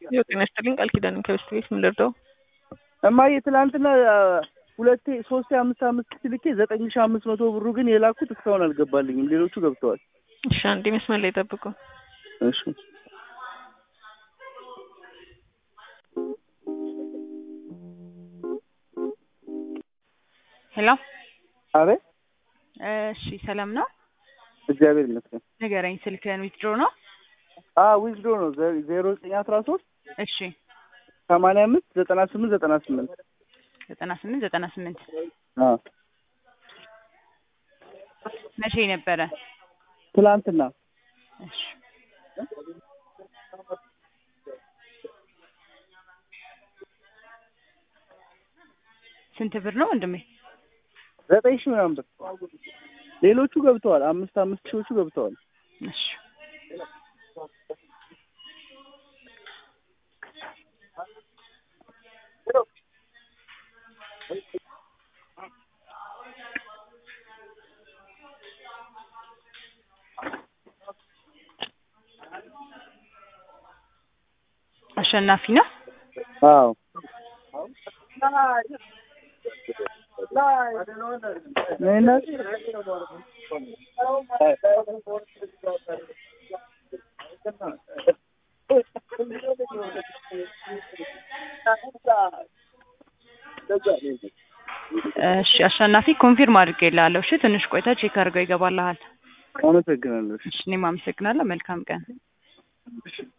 የጤና ይስጥልኝ ቃል ኪዳን ከበስት ቤት ምን ልርዳው? እማዬ ትላንትና ሁለቴ ሶስቴ አምስት ልኬ 9500 ብሩ ግን የላኩት እስካሁን አልገባልኝም። ሌሎቹ ገብተዋል። እሺ አንዴ መስመር ላይ ጠብቁ። እሺ ሄሎ አቤ እሺ ሰላም ነው? እግዚአብሔር ይመስገን። ንገረኝ ስልክህን ዊዝድሮ ነው? ዊዝድሮ ነው 0913 እሺ 85 98 98 መቼ ነበረ? ትላንትና። እሺ ስንት ብር ነው ወንድሜ? 9000 ምናምን ብር። ሌሎቹ ገብተዋል። 5 ሺዎቹ ገብተዋል። እሺ አሸናፊ ነው? አዎ እሺ አሸናፊ ኮንፊርም አድርጌልሃለሁ። እሺ ትንሽ ቆይታ ቼክ አድርገው ይገባልሃል። አመሰግናለሁ። እሺ እኔም አመሰግናለሁ። መልካም ቀን።